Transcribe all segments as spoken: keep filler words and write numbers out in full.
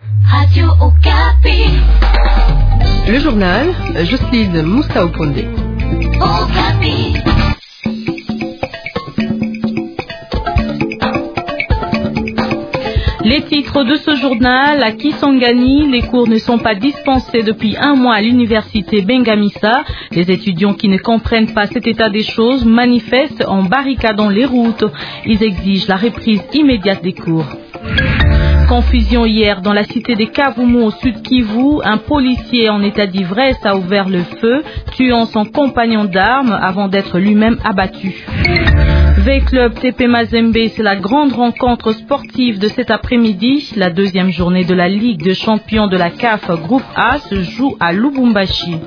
Radio Okapi. Le journal, Jocelyne Moussaoukondé. Okapi. Les titres de ce journal, à Kisangani, les cours ne sont pas dispensés depuis un mois à l'université Bengamisa. Les étudiants qui ne comprennent pas cet état des choses manifestent en barricadant les routes. Ils exigent la reprise immédiate des cours. Confusion hier dans la cité des Kavumu au sud Kivu. Un policier en état d'ivresse a ouvert le feu, tuant son compagnon d'armes avant d'être lui-même abattu. V-Club T P Mazembe, c'est la grande rencontre sportive de cet après-midi. La deuxième journée de la Ligue des champions de la C A F Groupe A se joue à Lubumbashi.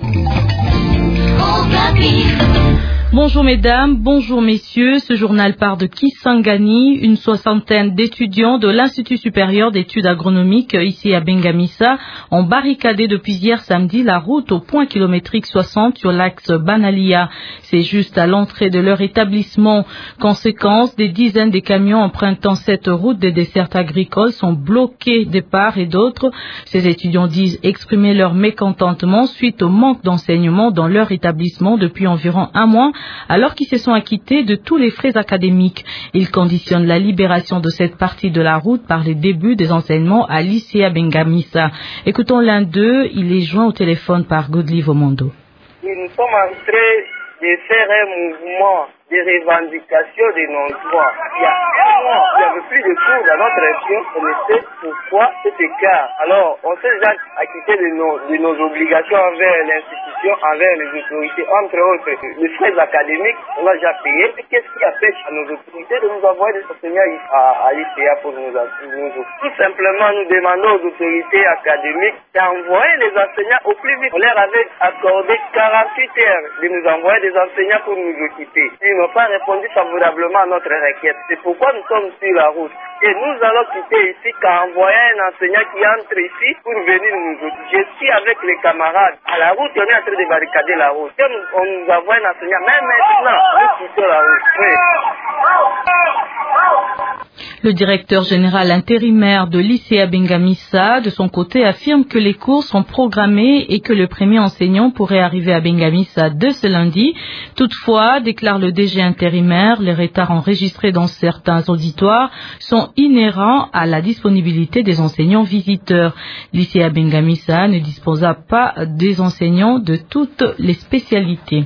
Bonjour mesdames, bonjour messieurs. Ce journal part de Kisangani. Une soixantaine d'étudiants de l'Institut supérieur d'études agronomiques ici à Bengamisa ont barricadé depuis hier samedi la route au point kilométrique soixante sur l'axe Banalia. C'est juste à l'entrée de leur établissement. Conséquence, des dizaines de camions empruntant cette route des dessertes agricoles sont bloqués de part et d'autre. Ces étudiants disent exprimer leur mécontentement suite au manque d'enseignement dans leur établissement depuis environ un mois, alors qu'ils se sont acquittés de tous les frais académiques. Ils conditionnent la libération de cette partie de la route par les débuts des enseignements à l'I C A Bengamisa. Écoutons l'un d'eux, il est joint au téléphone par Godly Vomondo. Nous sommes en train de faire un mouvement de revendication de nos droits. Il y a un mois, il n'y avait plus de cours dans notre région. On ne sait pourquoi cet écart. Alors, on s'est déjà acquitté de nos, de nos obligations envers l'institution, envers les autorités, entre autres les frais académiques, on a déjà payé. Et qu'est-ce qui empêche à nos autorités de nous envoyer des enseignants à, à l'I C A pour nous, nous tout simplement, nous demandons aux autorités académiques d'envoyer les enseignants au plus vite. On leur avait accordé quarante-huit heures de nous envoyer des enseignants pour nous occuper. Ils n'ont pas répondu favorablement à notre requête. C'est pourquoi nous sommes sur la route. Et nous allons quitter ici qu'à envoyer un enseignant qui entre ici pour venir nous occuper. Je suis avec les camarades. À la route, on est en train de barricader la route. Et on nous envoie un enseignant. Même maintenant, nous quittons la route. Oui. Le directeur général intérimaire de l'I C A Bengamisa, de son côté, affirme que les cours sont programmés et que le premier enseignant pourrait arriver à Bengamisa dès ce lundi. Toutefois, déclare le D G intérimaire, les retards enregistrés dans certains auditoires sont inhérents à la disponibilité des enseignants visiteurs. L'I C A Bengamisa ne disposa pas des enseignants de toutes les spécialités.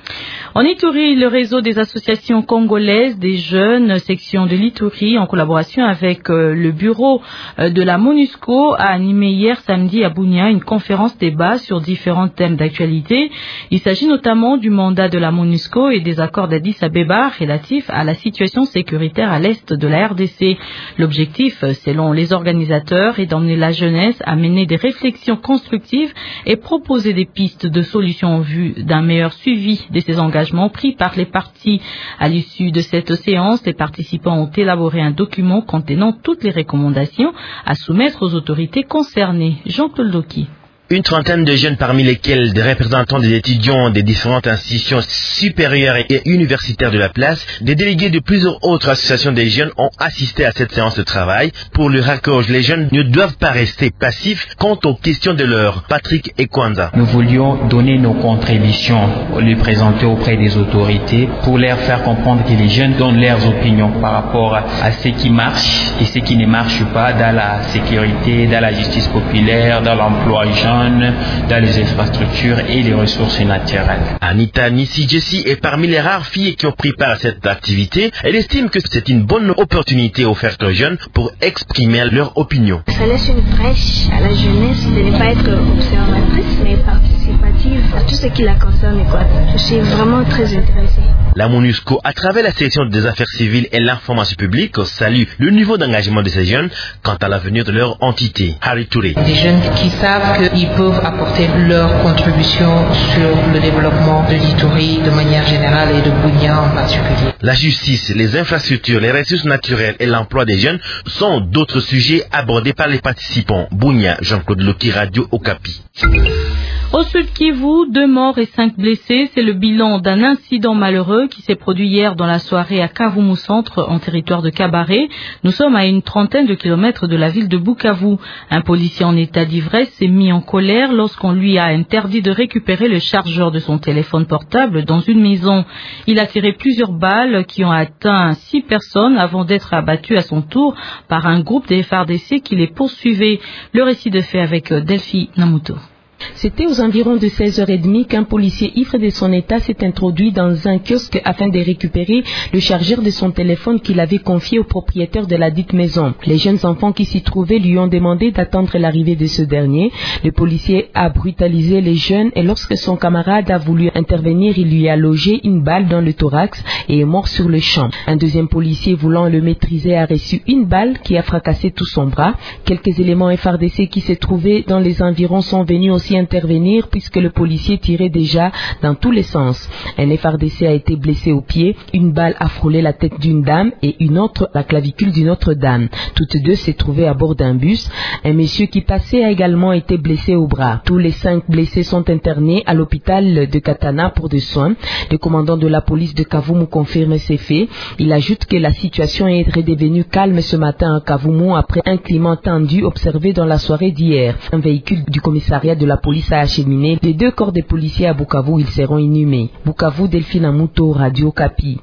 En Ituri, le réseau des associations congolaises des jeunes, section de l'Ituri, en collaboration avec euh, le bureau euh, de la MONUSCO, a animé hier samedi à Bunia une conférence débat sur différents thèmes d'actualité. Il s'agit notamment du mandat de la MONUSCO et des accords d'Addis Abeba relatifs à la situation sécuritaire à l'est de la R D C. L'objectif, selon les organisateurs, est d'emmener la jeunesse à mener des réflexions constructives et proposer des pistes de solutions en vue d'un meilleur suivi de ces engagements pris par les partis. À l'issue de cette séance, les participants ont élaboré un document contenant toutes les recommandations à soumettre aux autorités concernées. Jean-Claude Loki. Une trentaine de jeunes, parmi lesquels des représentants des étudiants des différentes institutions supérieures et universitaires de la place, des délégués de plusieurs autres associations des jeunes ont assisté à cette séance de travail. Pour le raccord, les jeunes ne doivent pas rester passifs quant aux questions de leur Patrick Ekwanza. Nous voulions donner nos contributions, les présenter auprès des autorités pour leur faire comprendre que les jeunes donnent leurs opinions par rapport à ce qui marche et ce qui ne marche pas dans la sécurité, dans la justice populaire, dans l'emploi jeune, dans les infrastructures et les ressources naturelles. Anita Nisi-Jessie est parmi les rares filles qui ont pris part à cette activité. Elle estime que c'est une bonne opportunité offerte aux jeunes pour exprimer leur opinion. Ça laisse une brèche à la jeunesse de ne pas être observatrice mais participative à tout ce qui la concerne. Quoi. Je suis vraiment très intéressée. La MONUSCO, à travers la section des affaires civiles et l'information publique, salue le niveau d'engagement de ces jeunes quant à l'avenir de leur entité. Harry Touré. Des jeunes qui savent qu'ils peuvent apporter leur contribution sur le développement de l'Ituri de manière générale et de Bunia en particulier. La justice, les infrastructures, les ressources naturelles et l'emploi des jeunes sont d'autres sujets abordés par les participants. Bunia, Jean-Claude Loki, Radio Okapi. Au Sud Kivu, deux morts et cinq blessés, c'est le bilan d'un incident malheureux qui s'est produit hier dans la soirée à Kavumu Centre, en territoire de Kabaré. Nous sommes à une trentaine de kilomètres de la ville de Bukavu. Un policier en état d'ivresse s'est mis en colère lorsqu'on lui a interdit de récupérer le chargeur de son téléphone portable dans une maison. Il a tiré plusieurs balles qui ont atteint six personnes avant d'être abattu à son tour par un groupe des F A R D C qui les poursuivait. Le récit de fait avec Delphi Namuto. C'était aux environs de seize heures trente qu'un policier ivre de son état s'est introduit dans un kiosque afin de récupérer le chargeur de son téléphone qu'il avait confié au propriétaire de la dite maison. Les jeunes enfants qui s'y trouvaient lui ont demandé d'attendre l'arrivée de ce dernier. Le policier a brutalisé les jeunes et lorsque son camarade a voulu intervenir, il lui a logé une balle dans le thorax et est mort sur le champ. Un deuxième policier voulant le maîtriser a reçu une balle qui a fracassé tout son bras. Quelques éléments F A R D C qui se trouvaient dans les environs sont venus aussi intervenir puisque le policier tirait déjà dans tous les sens. Un F A R D C a été blessé au pied, une balle a frôlé la tête d'une dame et une autre la clavicule d'une autre dame. Toutes deux s'est trouvées à bord d'un bus. Un monsieur qui passait a également été blessé au bras. Tous les cinq blessés sont internés à l'hôpital de Katana pour des soins. Le commandant de la police de Kavumu confirme ces faits. Il ajoute que la situation est redevenue calme ce matin à Kavumu après un climat tendu observé dans la soirée d'hier. Un véhicule du commissariat de la police a acheminé les deux corps des policiers à Bukavu. Ils seront inhumés. Bukavu, Delphine Amuto, Radio Kapi.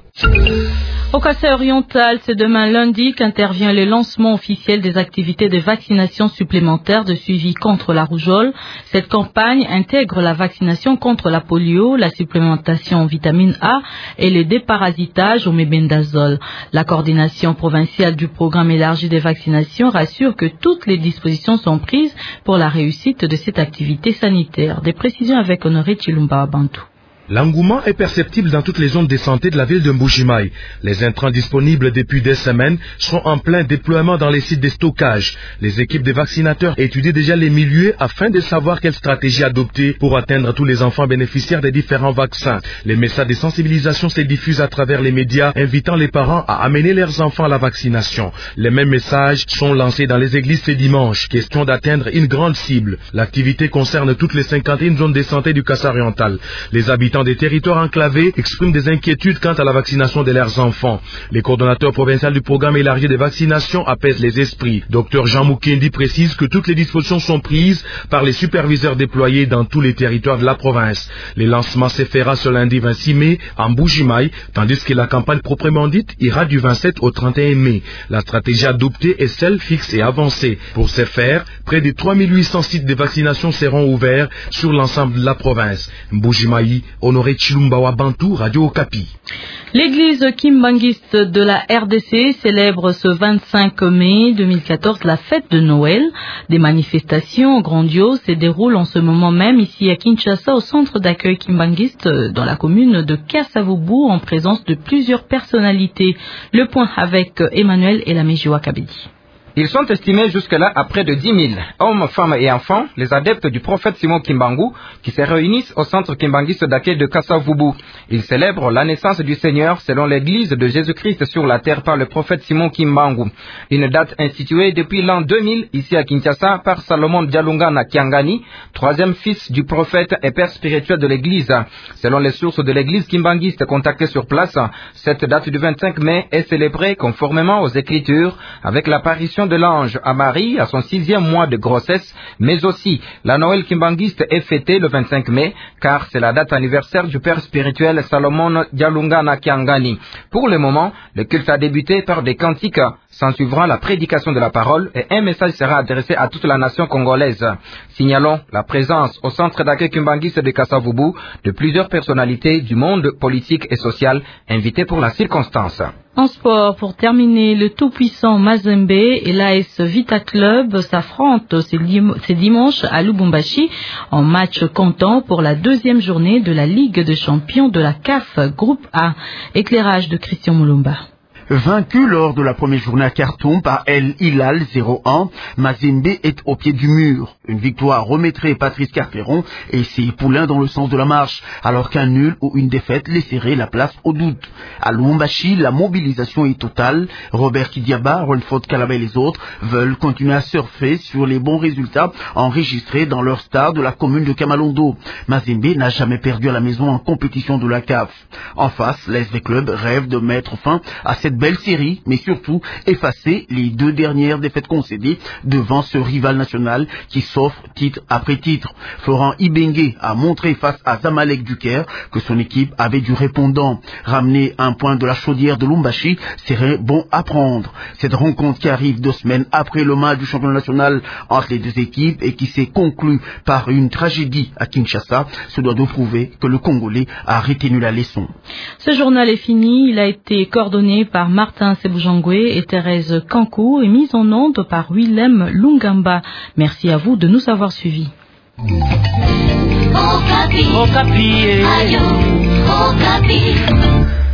Au Kassai oriental, c'est demain lundi qu'intervient le lancement officiel des activités de vaccination supplémentaires de suivi contre la rougeole. Cette campagne intègre la vaccination contre la polio, la supplémentation en vitamine A et le déparasitage au mébendazole. La coordination provinciale du programme élargi des vaccinations rassure que toutes les dispositions sont prises pour la réussite de cette activité sanitaire. Des précisions avec Honoré Chilumba Bantou. L'engouement est perceptible dans toutes les zones de santé de la ville de Mbuji-Mayi. Les intrants disponibles depuis des semaines sont en plein déploiement dans les sites de stockage. Les équipes de vaccinateurs étudient déjà les milieux afin de savoir quelle stratégie adopter pour atteindre tous les enfants bénéficiaires des différents vaccins. Les messages de sensibilisation se diffusent à travers les médias, invitant les parents à amener leurs enfants à la vaccination. Les mêmes messages sont lancés dans les églises ce dimanche, question d'atteindre une grande cible. L'activité concerne toutes les cinquante et une zones de santé du Kassai oriental. Les habitants des territoires enclavés expriment des inquiétudes quant à la vaccination de leurs enfants. Les coordonnateurs provinciaux du programme élargi de vaccination apaisent les esprits. Docteur Jean Moukendi précise que toutes les dispositions sont prises par les superviseurs déployés dans tous les territoires de la province. Le lancement se fera ce lundi vingt-six mai en Mbuji-Mayi, tandis que la campagne proprement dite ira du vingt-sept au trente et un mai. La stratégie adoptée est celle fixe et avancée. Pour ce faire, près de trois mille huit cents sites de vaccination seront ouverts sur l'ensemble de la province. Mbuji-Mayi, Honoré Chilumba Bantou, Radio Okapi. L'église kimbangiste de la R D C célèbre ce vingt-cinq mai deux mille quatorze la fête de Noël. Des manifestations grandioses se déroulent en ce moment même ici à Kinshasa au centre d'accueil kimbangiste dans la commune de Kasavubu en présence de plusieurs personnalités. Le point avec Emmanuel Elamejiwa Kabedi. Ils sont estimés jusque-là à près de dix mille, hommes, femmes et enfants, les adeptes du prophète Simon Kimbangu, qui se réunissent au centre kimbanguiste d'accueil de Kasavubu. Ils célèbrent la naissance du Seigneur selon l'église de Jésus-Christ sur la terre par le prophète Simon Kimbangu. Une date instituée depuis l'an deux mille, ici à Kinshasa, par Salomon Dialungana Kiangani, troisième fils du prophète et père spirituel de l'église. Selon les sources de l'église kimbanguiste contactées sur place, cette date du vingt-cinq mai est célébrée conformément aux Écritures avec l'apparition de l'ange à Marie à son sixième mois de grossesse, mais aussi la Noël kimbanguiste est fêtée le vingt-cinq mai, car c'est la date anniversaire du père spirituel Salomon Dialungana Kiangani. Pour le moment, le culte a débuté par des cantiques, s'en suivra la prédication de la parole et un message sera adressé à toute la nation congolaise. Signalons la présence au centre d'accueil kimbanguiste de Kasavubu de plusieurs personnalités du monde politique et social invitées pour la circonstance. En sport, pour terminer, le tout-puissant Mazembe et l'A S Vita Club s'affrontent ce dimanche à Lubumbashi en match comptant pour la deuxième journée de la Ligue des champions de la C A F Groupe A. Éclairage de Christian Moulumba. Vaincu lors de la première journée à Khartoum par El Hilal zéro un, Mazembe est au pied du mur. Une victoire remettrait Patrice Carperon et ses poulains dans le sens de la marche, alors qu'un nul ou une défaite laisserait la place au doute. À Lubumbashi, la mobilisation est totale. Robert Kidiaba, Renfort Kalaba et les autres veulent continuer à surfer sur les bons résultats enregistrés dans leur stade de la commune de Kamalondo. Mazembe n'a jamais perdu à la maison en compétition de la C A F. En face, l'S V Club rêve de mettre fin à cette belle série, mais surtout effacer les deux dernières défaites concédées devant ce rival national qui s'offre titre après titre. Florent Ibengue a montré face à Zamalek du Caire que son équipe avait du répondant. Ramener un point de la chaudière de Lubumbashi serait bon à prendre. Cette rencontre qui arrive deux semaines après le match du championnat national entre les deux équipes et qui s'est conclue par une tragédie à Kinshasa se doit de prouver que le Congolais a retenu la leçon. Ce journal est fini. Il a été coordonné par Martin Sebujangwe et Thérèse Kankou et mis en onde par Willem Lungamba. Merci à vous de nous avoir suivis. Okapi. Okapi. Ayo. Okapi.